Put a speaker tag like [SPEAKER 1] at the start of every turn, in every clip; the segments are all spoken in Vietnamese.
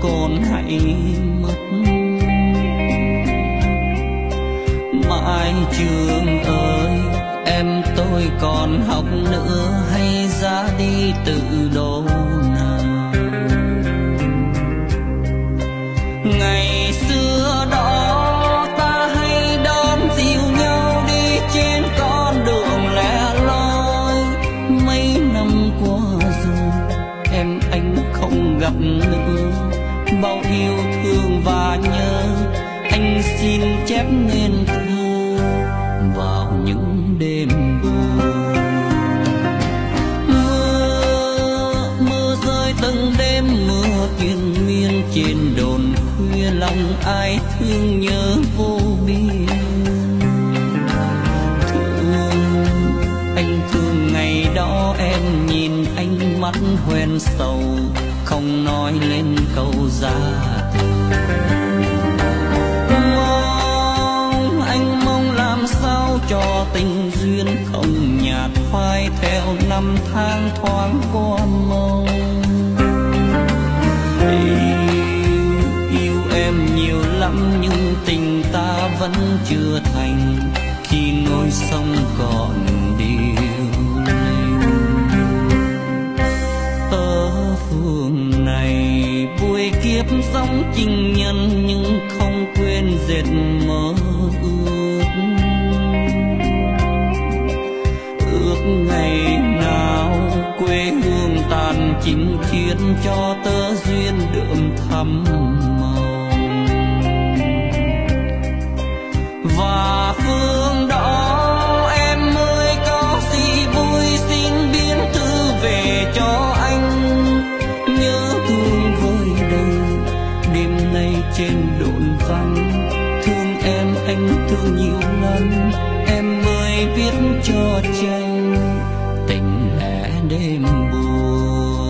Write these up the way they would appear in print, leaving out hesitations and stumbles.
[SPEAKER 1] còn hãy mất. Mãi trường ơi, em tôi còn học nữa hay ra đi tự đổ nào. Ngày xưa đó ta hay đón dìu nhau đi trên con đường lẻ loi. Mấy năm qua rồi em anh không gặp nữa, bao yêu thương và nhớ anh xin chép nên thơ vào những đêm buồn. Mưa rơi từng đêm, mưa triền miên trên đồn khuya, lòng ai thương nhớ vô biên. Anh thương ngày đó em nhìn anh mắt hoen sầu, không nói lên câu ra từ. Anh mong làm sao cho tình duyên không nhạt phai theo năm tháng thoáng qua mong. Yêu em nhiều lắm nhưng tình ta vẫn chưa thành, khi nối sông còn điêu linh. Ở phường này vui kiếp sống情nhân nhưng không quên dệt mơ ước ngày nào quê hương tàn chinh chiến cho tơ duyên đượm thắm màu. Và phương đó em ơi có gì vui xin biến thư về cho anh. Nhớ thương vơi đầy đêm nay trên đồn vắng, thương em anh thương nhiều lắm, em mới viết cho tranh tình lẽ đêm buồn.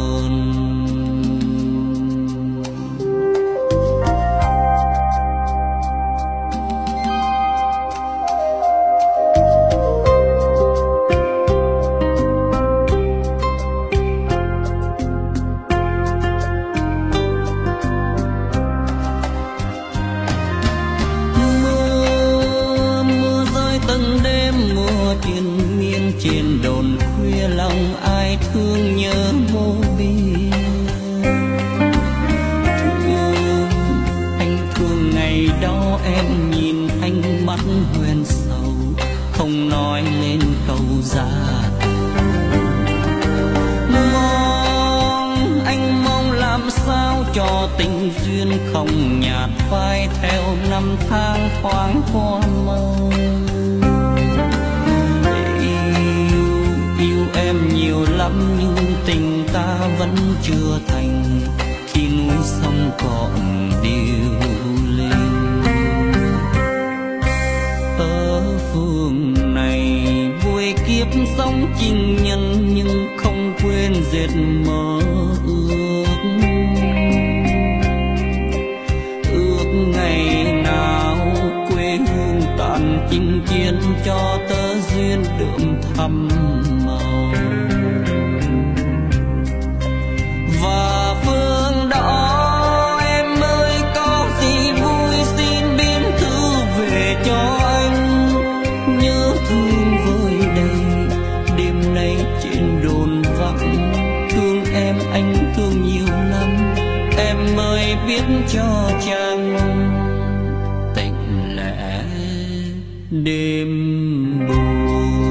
[SPEAKER 1] Trên đồn khuya lòng ai thương nhớ vô biên. Anh thương ngày đó em nhìn anh mắt hoen sầu, không nói lên câu ra mong. Anh mong làm sao cho tình duyên không nhạt phai theo năm tháng thoáng qua mong. Em nhiều lắm nhưng tình ta vẫn chưa thành, khi núi sông còn điêu linh. Ở phường này vui kiếp sống情nhân nhưng không quên dệt mơ ước ngày nào quê hương tàn chinh chiến cho tơ duyên đượm thắm màu. Và phương đó em ơi có gì vui xin biến thư về cho anh. Nhớ thương vơi đầy đêm nay trên đồn vắng, thương em anh thương nhiều lắm, em mới viết cho chàng tình lẽ đêm buồn.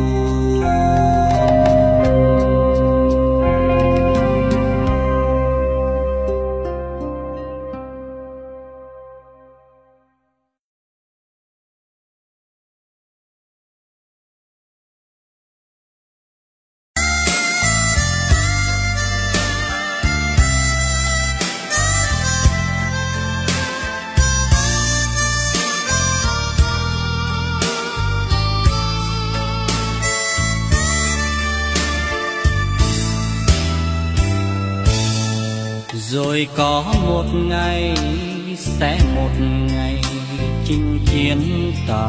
[SPEAKER 1] Rồi có một ngày sẽ một ngày chinh chiến ta,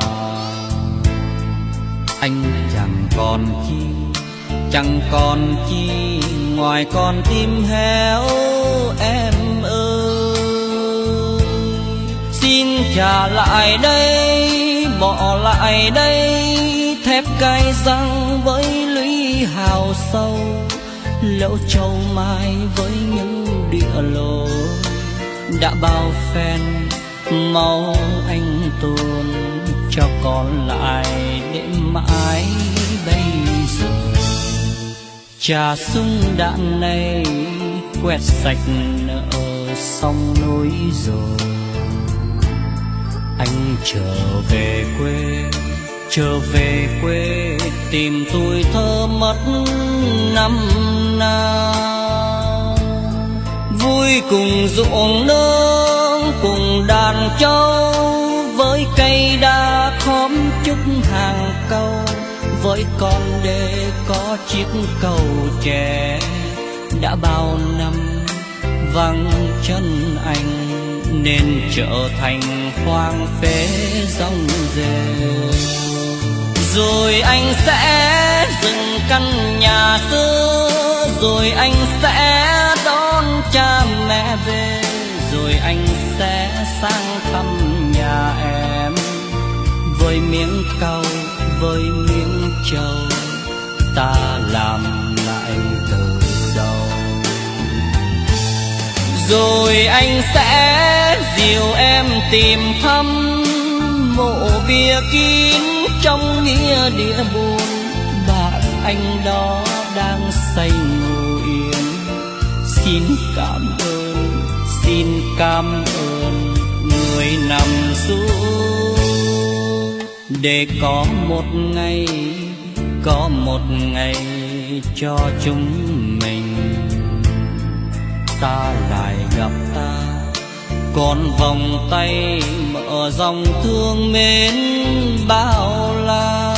[SPEAKER 1] anh chẳng còn chi ngoài con tim héo em ơi. trả lại đây, bỏ lại đây thép cay răng với lũy hào sâu, lỗ châu mai với những địa lối đã bao phen máu anh tuôn cho còn lại để mãi bây giờ. Trà súng đạn này quét sạch nợ sông núi rồi, anh trở về quê tìm tuổi thơ mất năm nào. Vui cùng ruộng nương cùng đàn trâu, với cây đa khóm chúc hàng câu, với con đê có chiếc cầu tre đã bao năm vắng chân anh, nên trở thành hoang phế rong rêu. Rồi anh sẽ dựng căn nhà xưa, rồi anh sẽ đón cha mẹ về, rồi anh sẽ sang thăm nhà em, với miếng cau với miếng trầu ta làm lại từ đầu. Rồi anh sẽ dìu em tìm thăm mộ bia kín trong nghĩa địa buồn, bạn anh đó đang say ngủ yên. Xin cảm ơn người nằm xuống, để có một ngày cho chúng mình ta lại gặp ta, còn vòng tay mở dòng thương mến bao la.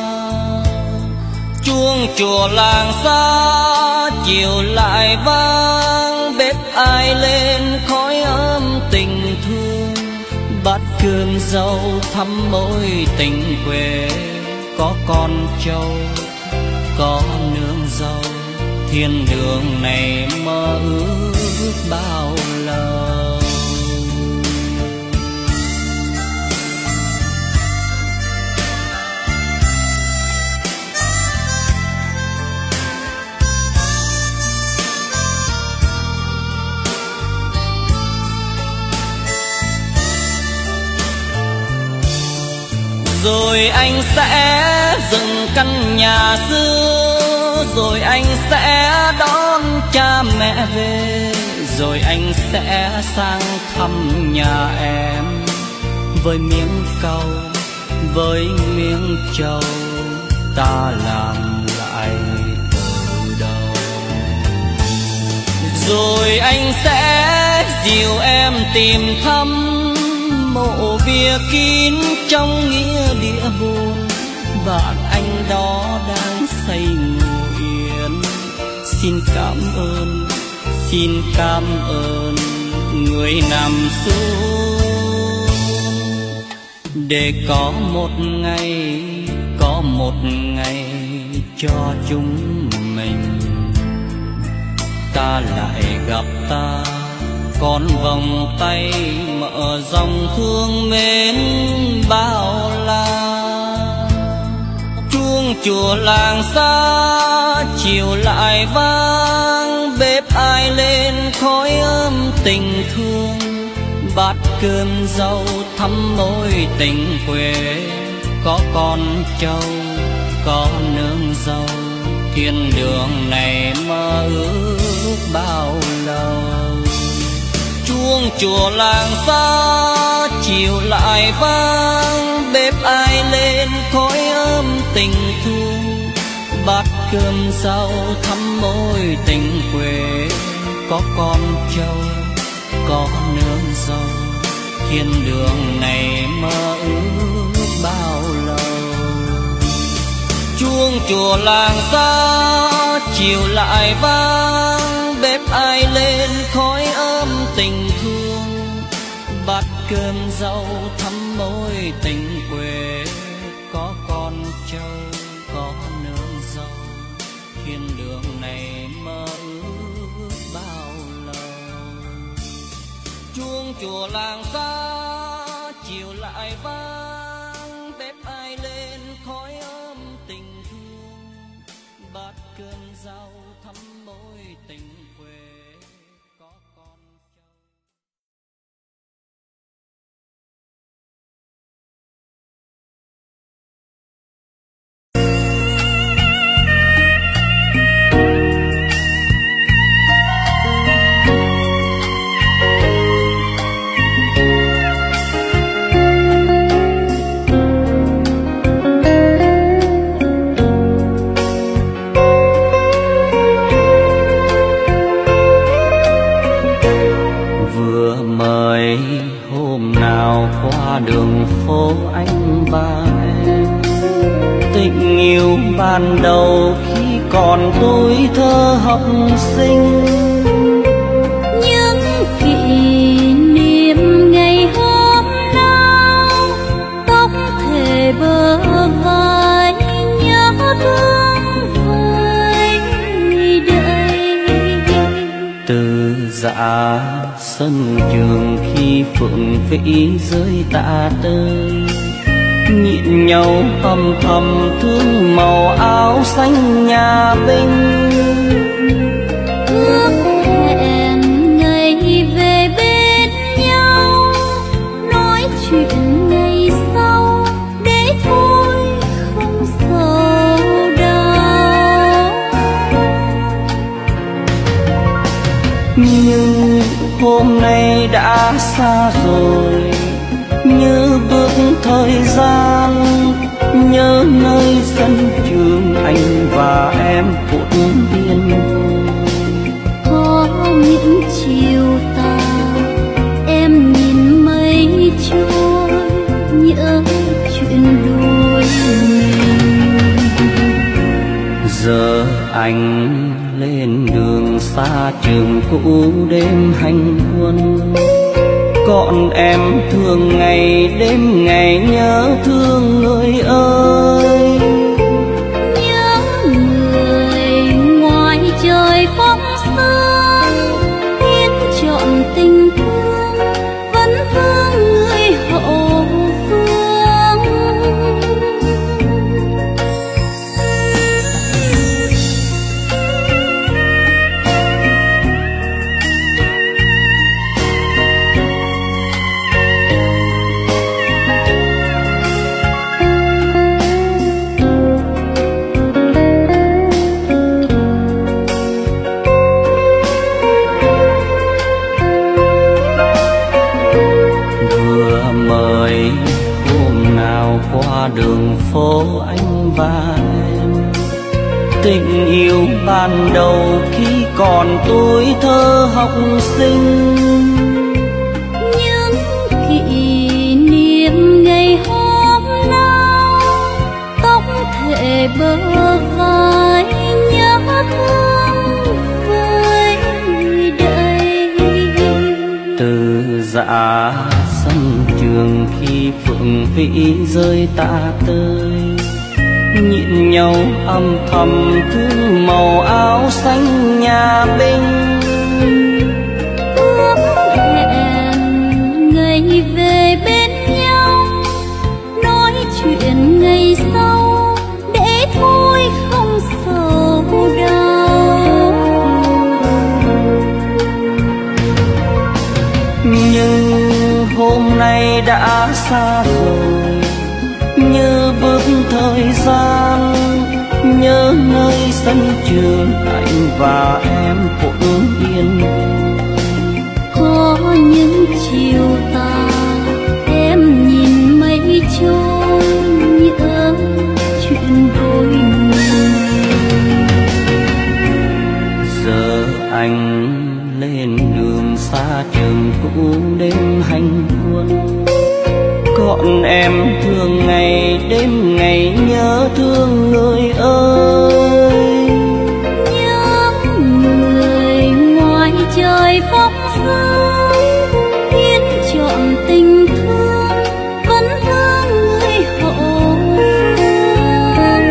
[SPEAKER 1] Chuông chùa làng xa chiều lại vang, bếp ai lên khói ấm tình thương, bát cơm dâu thắm mối tình quê. Có con trâu có nương dâu, thiên đường này mơ ước bao lâu. Rồi anh sẽ dựng căn nhà xưa, rồi anh sẽ đón cha mẹ về, rồi anh sẽ sang thăm nhà em, với miếng cau với miếng trầu ta làm lại từ đầu. Rồi anh sẽ dìu em tìm thăm mộ bia kín trong nghĩa địa buồn, bạn anh đó đang say ngủ yên. Xin cảm ơn người nằm xuống, để có một ngày cho chúng mình ta lại gặp ta, còn vòng tay mở dòng thương mến bao la. Chuông chùa làng xa chiều lại vang, bếp ai lên khói ấm tình thương, bát cơm dâu thắm mối tình quê. Có con trâu có nương dâu, thiên đường này mơ ước bao lâu. Chuông chùa làng xa chiều lại vang, bếp ai lên khói ấm tình thương, bát cơm rau thắm mối tình quê. Có con trâu có nương dâu, thiên đường này mơ ước bao lâu. Chuông chùa làng xa chiều lại vang, bếp ai lên khói ấm tình thương, bát cơm rau thắm mối tình quê. Có con trâu có nương dâu, thiên đường này mơ ước bao lâu. Chuông chùa làng xa lại vang, bếp ai lên khói ấm tình thương, bát cơm rau thắm môi tình quê có con cháu. Đường phố anh và em, tình yêu ban đầu khi còn tuổi thơ học sinh.
[SPEAKER 2] Những kỷ niệm ngày hôm nào tóc thề bờ vai, nhớ thương vơi đầy.
[SPEAKER 1] Từ dạ sân trường khi phượng vĩ rơi tạ tơi, nhịn nhau âm thầm thương màu áo xanh nhà binh.
[SPEAKER 2] Ước hẹn ngày về bên nhau, nói chuyện ngày sau để thôi không sầu đau.
[SPEAKER 1] Nhưng hôm nay đã xa rồi, như bước thời gian, nhớ nơi sân trường anh và em phút biên.
[SPEAKER 2] Có những chiều tà em nhìn mây trôi, nhớ chuyện đôi mình.
[SPEAKER 1] Giờ anh lên đường xa trường cũ đêm hành quân, còn em thường ngày đêm ngày nhớ thương người ơi.
[SPEAKER 2] Nhớ người ngoài trời phong sương, biết chọn tình thương vẫn vương người hậu phương.
[SPEAKER 1] Qua đường phố anh và em, tình yêu ban đầu khi còn tuổi thơ học sinh.
[SPEAKER 2] Những kỷ niệm ngày hôm nào tóc thề bờ vai, nhớ thương vơi đầy.
[SPEAKER 1] Từ dạ sân trường khi phượng vĩ rơi tạ tơi, nhịn nhau âm thầm thương màu áo xanh nhà binh.
[SPEAKER 2] Ước hẹn ngày về bên nhau, nói chuyện ngày sau để thôi không sầu đau.
[SPEAKER 1] Nhưng hôm nay đã xa rồi, như bước thời gian, nhớ nơi sân trường anh và em phút yên.
[SPEAKER 2] Có những chiều tà em nhìn mây trôi, nhớ chuyện đôi mình.
[SPEAKER 1] Giờ anh lên đường xa trường cũ đêm hành quân, còn em thường ngày đêm ngày nhớ thương người ơi.
[SPEAKER 2] Nhớ người ngoài trời phong sương, biết chọn tình thương vẫn vương người hậu phương.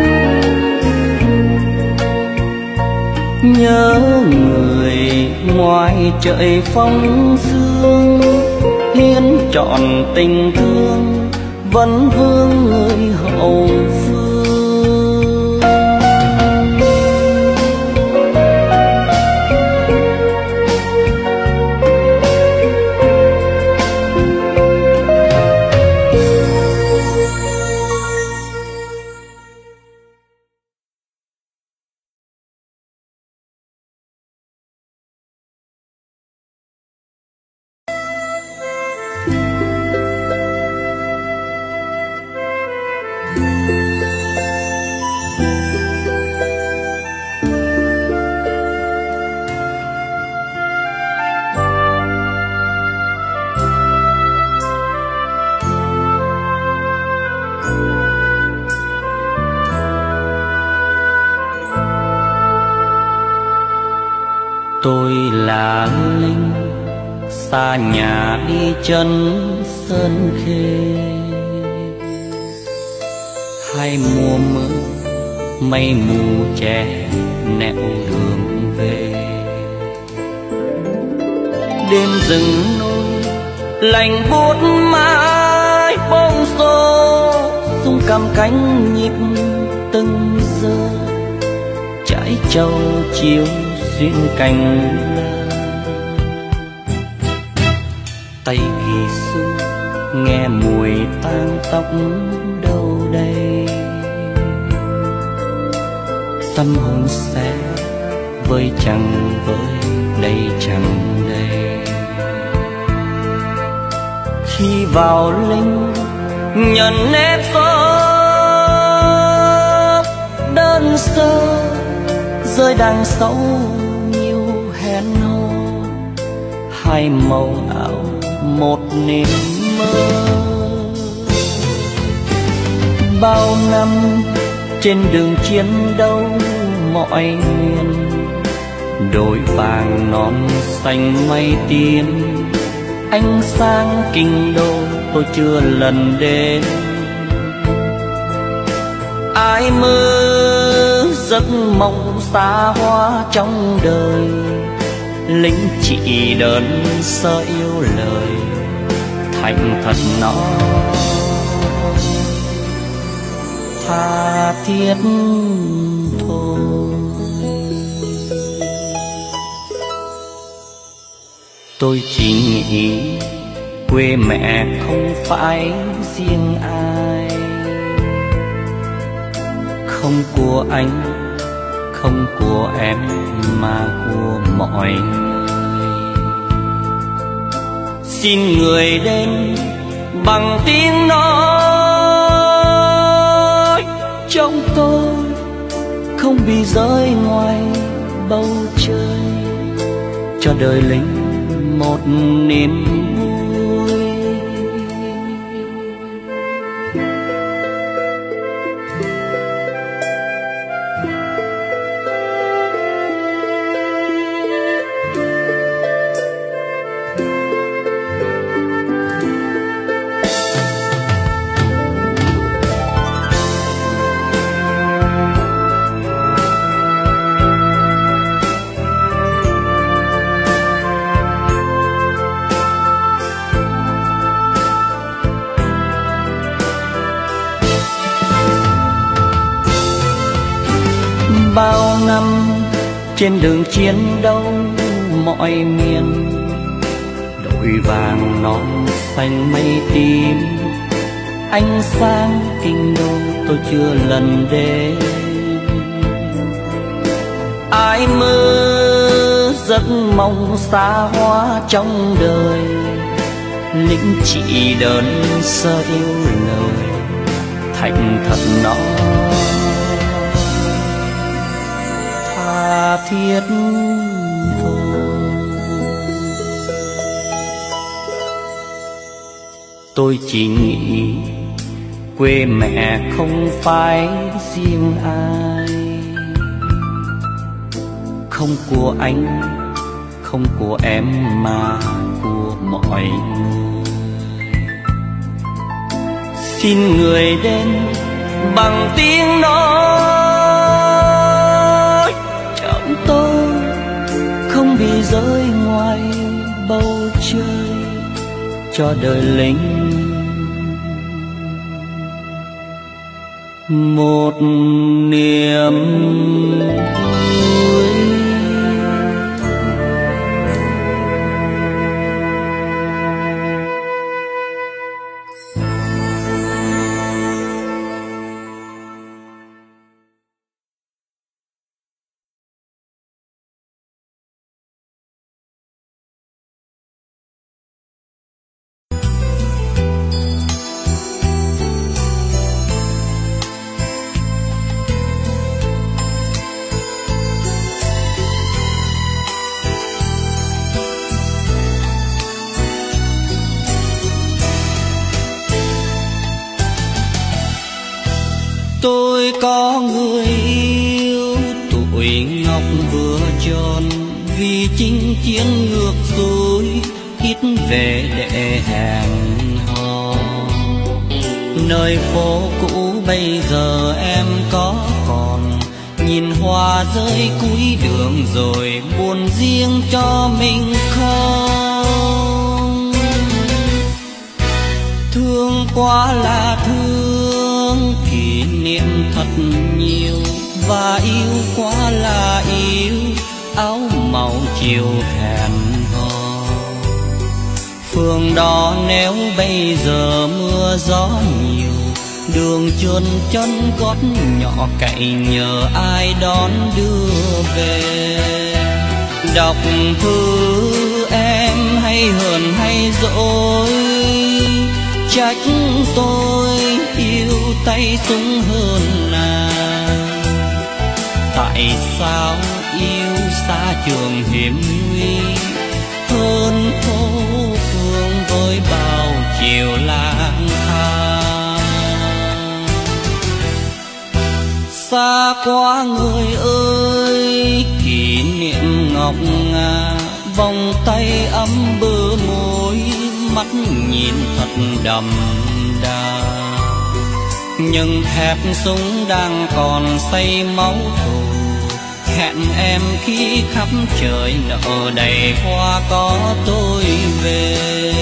[SPEAKER 1] Nhớ người ngoài trời phong sương, hiến trọn tình thương vẫn vương người hậu phương. Tôi là lính xa nhà đi chân sơn khê, hai mùa mưa mây mù che nẻo đường về. Đêm rừng nôi lạnh buốt mãi bông xô, rung cầm cánh nhịp từng giờ. Trái trâu chiều xuyên cành lá, tay ghi su nghe mùi tang tóc đâu đây. Tâm hồn sẽ với chẳng với đây chẳng đây. Khi vào linh nhận nếp xốp đơn sơ, rơi đằng sau nhiều hẹn hò. Hai màu áo một niềm mơ. Bao năm trên đường chiến đấu mọi miền, đồi vàng non xanh mây tím. Ánh sáng kinh đô tôi chưa lần đến. Ai mơ giấc mộng xa hoa trong đời, lính chỉ đơn sơ yêu lời thành thật nói tha thiết thôi. Tôi chỉ nghĩ quê mẹ không phải riêng ai, không của anh, không của em mà của mọi người. Xin người đến bằng tiếng nói trong tôi, không bị rơi ngoài bầu trời, cho đời lính một niềm vui. Bao năm trên đường chiến đấu mọi miền, đồi vàng non xanh mây tím. Ánh sáng kinh đô tôi chưa lần đến. Ai mơ giấc mộng xa hoa trong đời, lính chỉ đơn sơ yêu lời thành thật nói tha thiết thôi. Tôi chỉ nghĩ quê mẹ không phải riêng ai, không của anh, không của em mà của mọi người. Xin người đến bằng tiếng nói trong tôi, không bị rơi ngoài bầu trời, cho đời lính một niềm vui. Tôi có người yêu tuổi ngọc vừa tròn, vì chinh chiến ngược xuôi ít về để hẹn hò. Nơi phố cũ bây giờ em có còn, nhìn hoa rơi cuối đường rồi buồn riêng cho mình không. Thương quá là thương, kỷ niệm thật nhiều, và yêu quá là yêu, áo màu chiều hẹn hò. Phương đó nếu bây giờ mưa gió nhiều, đường trơn chân gót nhỏ cậy nhờ ai đón đưa về. Đọc thư em hay hờn hay dỗi, trách tôi yêu tay súng hơn nàng. Tại sao yêu xa trường hiểm nguy, hơn phố phường với bao chiều lang thang. Xa quá người ơi, kỷ niệm ngọc ngà, vòng tay ấm bờ môi, mắt nhìn thật đậm đà. Nhưng thép súng đang còn say máu thù, hẹn em khi khắp trời nở đầy hoa có tôi về.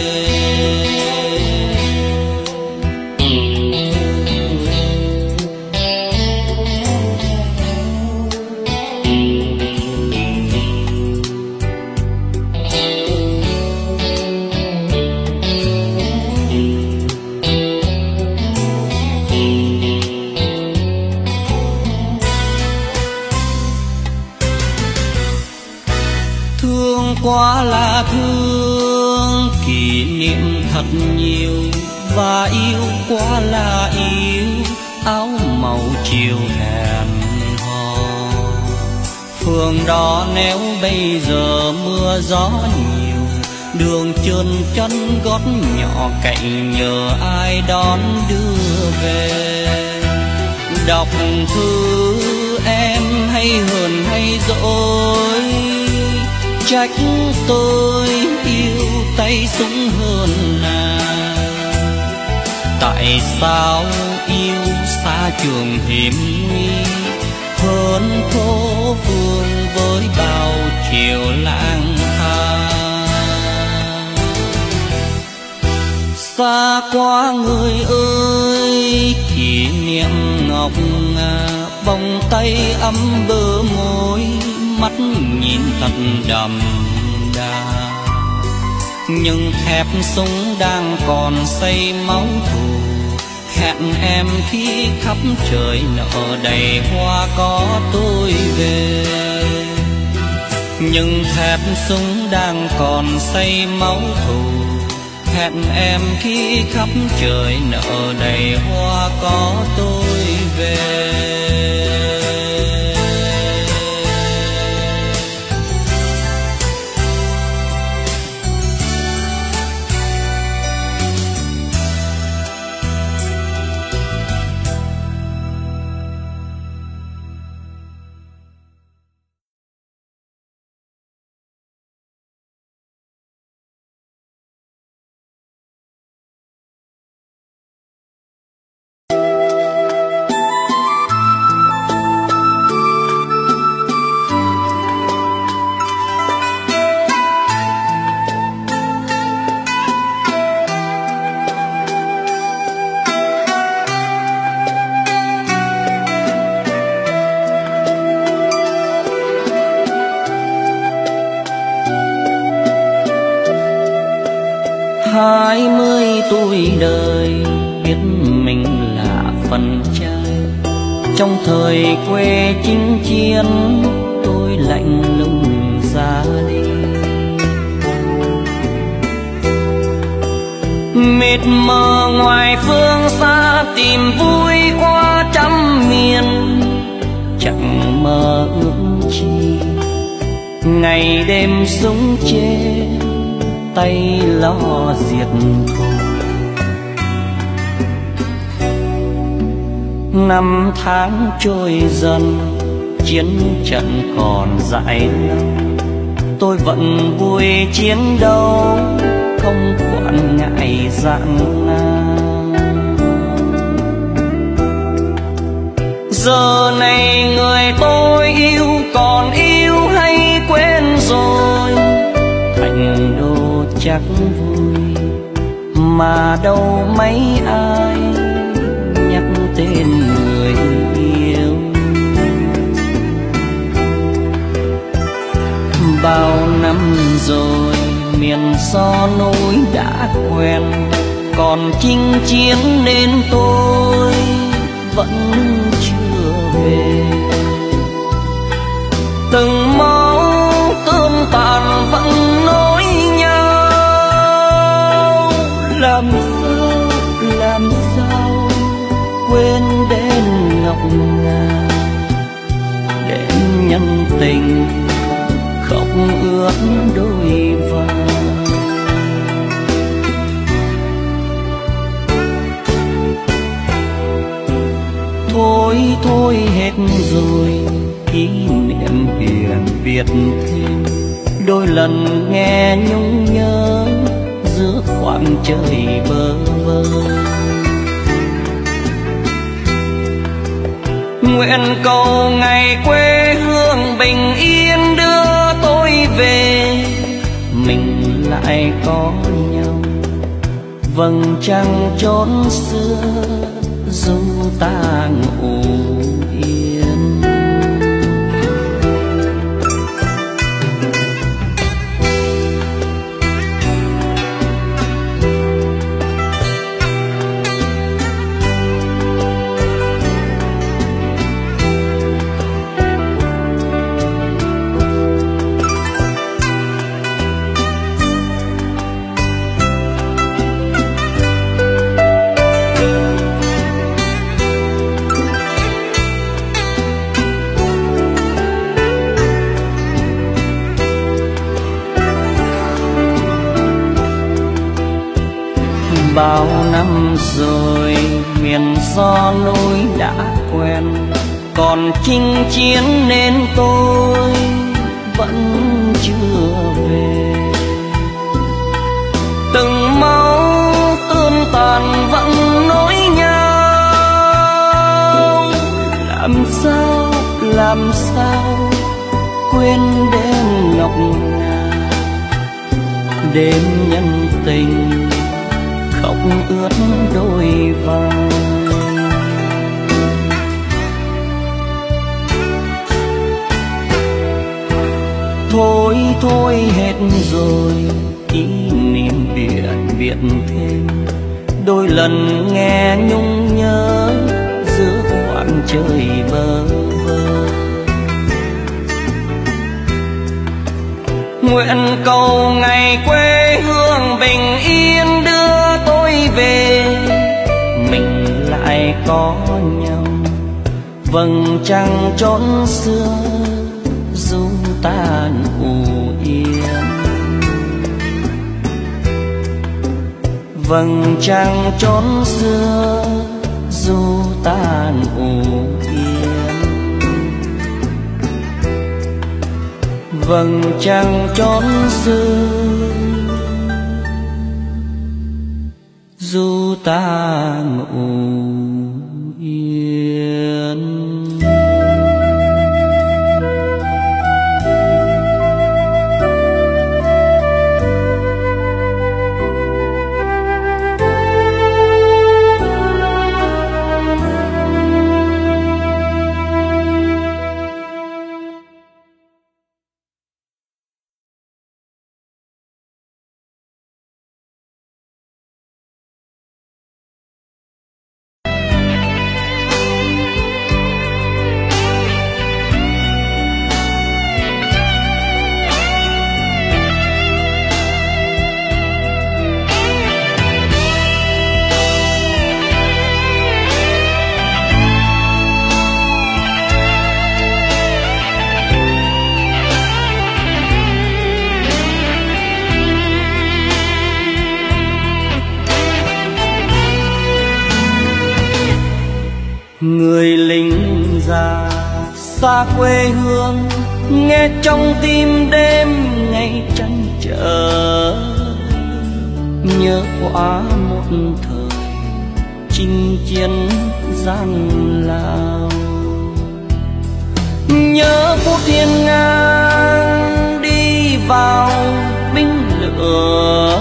[SPEAKER 1] Quá là thương, kỷ niệm thật nhiều, và yêu quá là yêu, áo màu chiều hẹn hò. Phương đó nếu bây giờ mưa gió nhiều, đường trơn chân gót nhỏ cậy nhờ ai đón đưa về. Đọc thư em hay hờn hay dỗi, trách tôi yêu tay súng hơn nàng. Tại sao yêu xa trường hiểm nguy, hơn phố phường với bao chiều lang thang. Xa quá người ơi, kỷ niệm ngọc ngà, vòng tay ấm bờ môi, mắt nhìn thật đậm đà. Nhưng thép súng đang còn say máu thù, hẹn em khi khắp trời nở đầy hoa có tôi về. Nhưng thép súng đang còn say máu thù, hẹn em khi khắp trời nở đầy hoa có tôi về. 20 tuổi đời biết mình là phần trai. Trong thời quê chinh chiến tôi lạnh lùng ra đi. Mịt mờ ngoài phương xa tìm vui qua trăm miền, chẳng mơ ước chi ngày đêm súng chê tay lo diệt thù. Năm tháng trôi dần chiến trận còn dài lâu, tôi vẫn vui chiến đấu không quản ngại gian nan. Giờ này người tôi yêu còn yêu hay quên rồi, thành đô chắc vui mà đâu mấy ai nhắc tên người yêu. Bao năm rồi miền gió núi đã quen, còn chinh chiến nên tôi vẫn chưa về. Từng máu tươm tàn vẫn nối nhau, làm sao quên đến ngọc ngà, đến nhân tình khóc ướt đôi vai. Thôi hết rồi kỷ niệm biển Việt thêm, đôi lần nghe nhung nhớ giữa khoảng trời bơ vơ. Nguyện cầu ngày quê hương bình yên đưa tôi về, mình lại có nhau vầng trăng chốn xưa dù ta ngủ yên. Bao năm rồi miền gió núi đã quen, còn chinh chiến nên tôi vẫn chưa về. Từng máu tươm tàn vẫn nối nhau, làm sao quên đến ngọc ngà, đêm nhân tình khóc ướt đôi vai. Thôi hết rồi kỷ niệm biển Việt thêm, đôi lần nghe nhung nhớ giữa khoảng trời bơ vơ. Nguyện cầu ngày quê hương bình yên đưa tôi về, mình lại có nhau vầng trăng chốn xưa dù ta ngủ yên. Vầng trăng chốn xưa dù ta ngủ yên. Vầng trăng chốn xưa dù ta ngủ yên. Người lính già xa quê hương, nghe trong tim đêm ngày trăn trở. Nhớ quá một thời chinh chiến gian lao, nhớ phút thiên ngang đi vào binh lửa.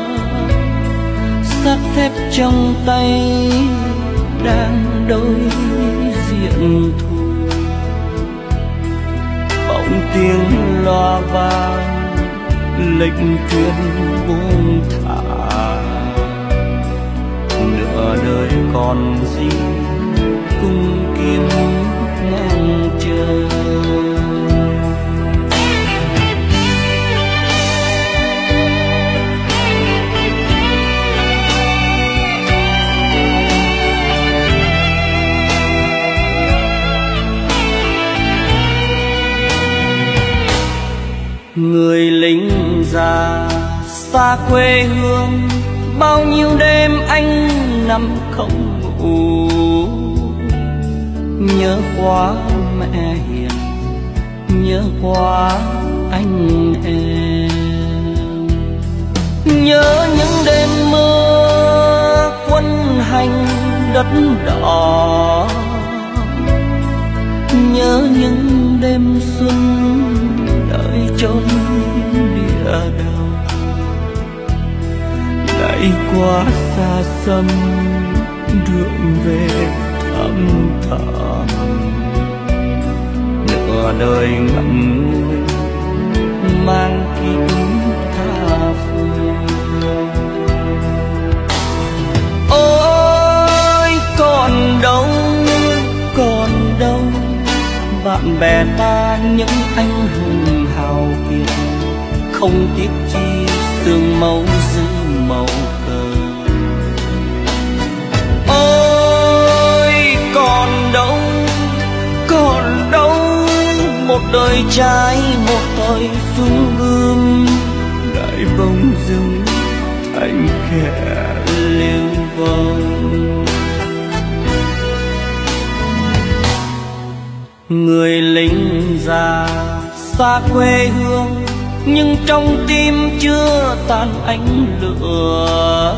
[SPEAKER 1] Sắt thép trong tay đang đối diện thù, bỗng tiếng loa vang lệnh truyền buông thả. Nửa đời còn gì cung kiếm ngang trời. Người lính già xa quê hương, bao nhiêu đêm anh nằm không ngủ. Nhớ quá mẹ hiền, nhớ quá anh em. Nhớ những đêm mưa quân hành đất đỏ, nhớ những đêm xuân đợi chốn địa đầu. Lại quá xa xăm đường về thăm thẳm, nửa đời ngậm ngùi mang kín tha phương. Ôi còn đâu, còn đâu bạn bè ta, những anh hùng hào kiệt, không tiếc chi xương máu giữ màu cờ. Ôi còn đâu, còn đâu một đời trai, một thời sung gươm, lại bỗng dưng thành kẻ lưu vong. Người lính già xa quê hương, nhưng trong tim chưa tàn ánh lửa.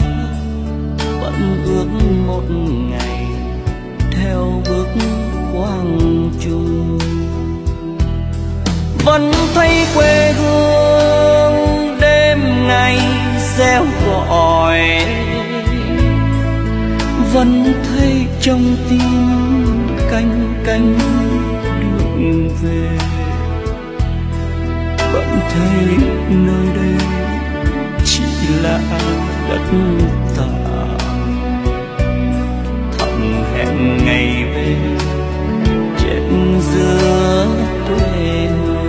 [SPEAKER 1] Vẫn ước một ngày theo bước quang trung, vẫn thấy quê hương đêm ngày reo gọi, vẫn thấy trong tim canh canh đường về. Vẫn thấy nơi đây chỉ là đất tạm, thầm hẹn ngày về trên giữa quê hương.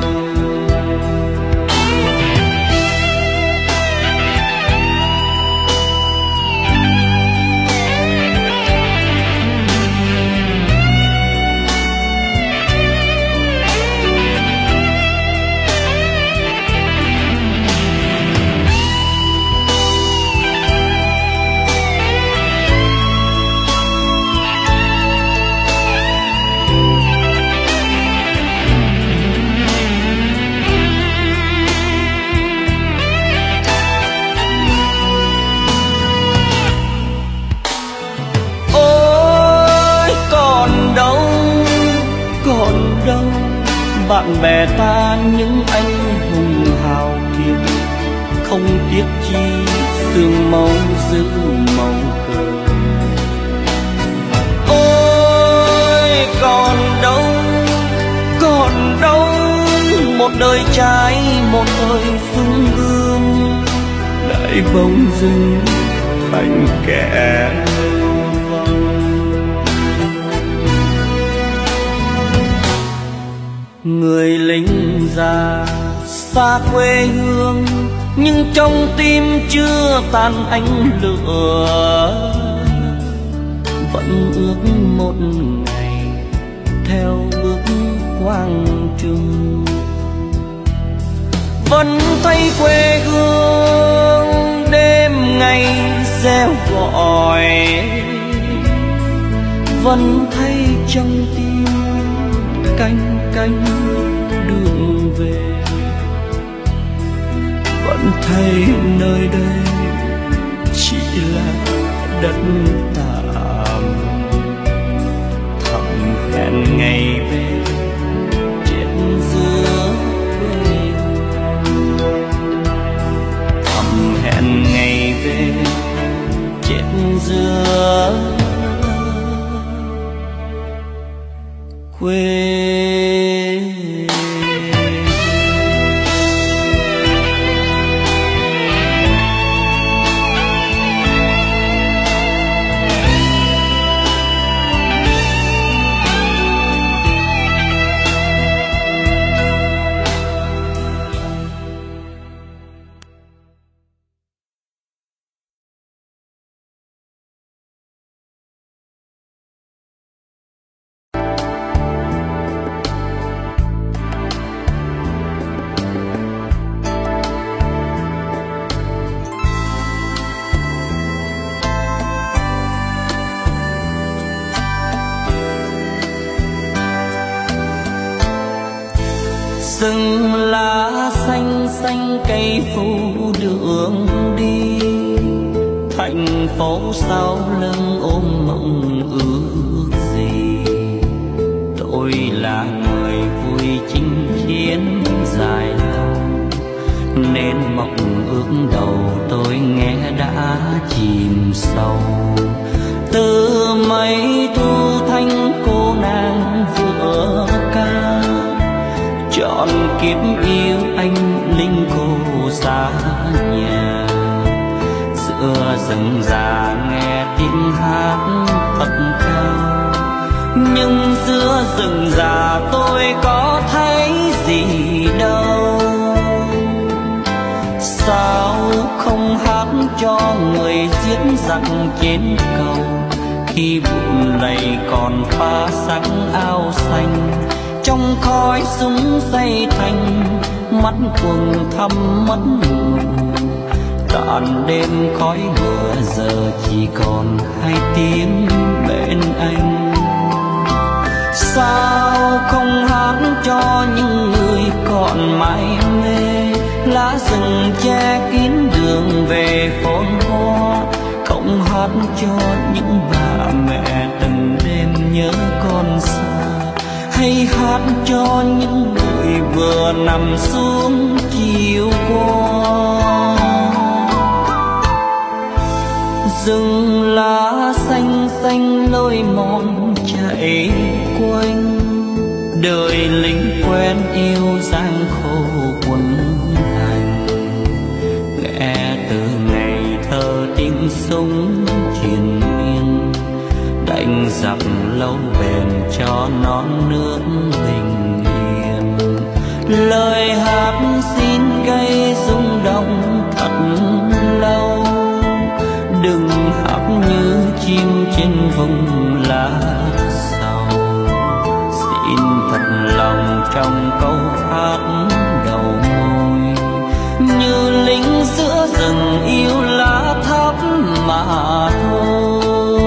[SPEAKER 1] Bạn bè ta, những anh hùng hào kiệt, không tiếc chi xương máu giữ màu cờ. Ôi còn đâu, còn đâu một đời trai, một thời sung gươm, lại bỗng dưng thành kẻ lưu vong. Người lính già xa quê hương, nhưng trong tim chưa tàn ánh lửa. Vẫn ước một ngày theo bước quang trung, vẫn thấy quê hương đêm ngày reo gọi, vẫn thấy trong tim canh canh đường về, vẫn thấy nơi đây chỉ là đất tạm. Thầm hẹn ngày về trên giữa quê, thầm hẹn ngày về trên giữa quê. Rừng lá xanh xanh cây phủ đường đi, thành phố sau lưng ôm mộng ước gì. Tôi là người vui chinh chiến dài lâu, nên mộng ước đầu tôi nghe đã chìm sâu. Từ mấy thu thanh cô nàng vừa ca, chọn kiếp yêu anh linh cô xa nhà. Giữa rừng già nghe tiếng hát thật cao, nhưng giữa rừng già tôi có thấy gì đâu. Sao không hát cho người giết giặc trên cầu, khi bụi lầy còn pha sắc áo xanh. Trong khói súng xây thành, mắt quầng thăm mất ngủ. Tàn đêm khói mưa giờ chỉ còn hai tiếng bên anh. Sao không hát cho những người còn mải mê, lá rừng che kín đường về phồn hoa. Không hát cho những bà mẹ từng đêm nhớ con xa, hay hát cho những người vừa nằm xuống chiều qua. Rừng lá xanh xanh lối mòn chạy quanh, đời lính quen yêu gian khổ quân hành. Nghe từ ngày thơ tiếng súng triền miên, đánh giặc lâu bền cho non nước bình yên. Lời hát xin gây rung động thật lâu, đừng hát như chim trên vùng lá sầu. Xin thật lòng trong câu hát đầu môi, như lính giữa rừng yêu lá thắm mà thôi.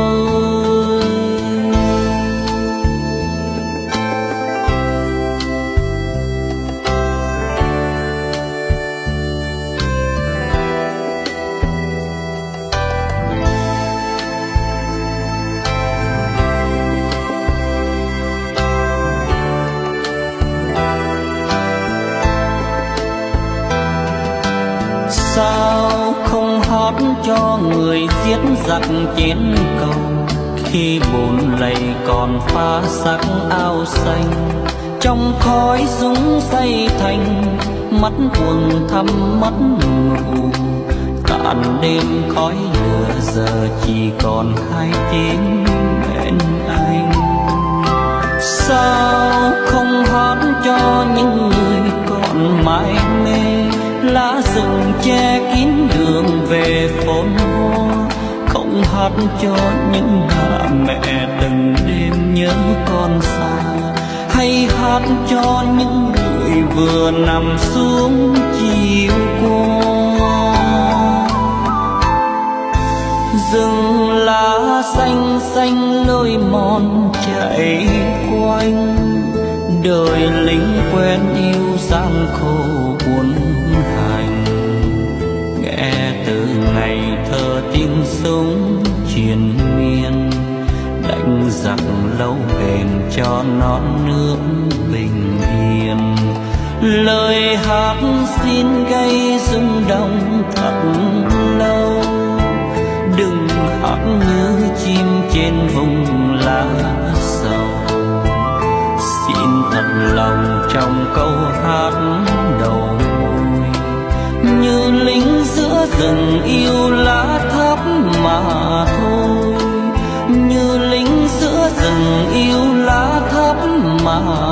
[SPEAKER 1] Sao không hát cho người giết giặc trên cầu, khi bùn lầy còn pha sắc áo xanh. Trong khói súng xây thành, mắt quầng thăm mất ngủ. Tàn đêm khói lửa giờ chỉ còn hai tiếng bên anh. Sao không hát cho những người còn mải mê, lá rừng che kín đường về phồn hoa. Không hát cho những bà mẹ từng đêm nhớ con xa, hay hát cho những người vừa nằm xuống chiều qua. rừng lá xanh xanh lối mòn chạy quanh, đời lính quen yêu gian khổ buồn hành. Nghe từ ngày thơ tiếng súng triền miên, đánh giặc lâu bền cho non nước bình yên. Lời hát xin gây rung động thật lâu, đừng hát như chim trên vùng lá sầu. Xin thật lòng trong câu hát đầu môi, như lính giữa rừng yêu lá thấp mà thôi, như lính giữa rừng yêu lá thấp mà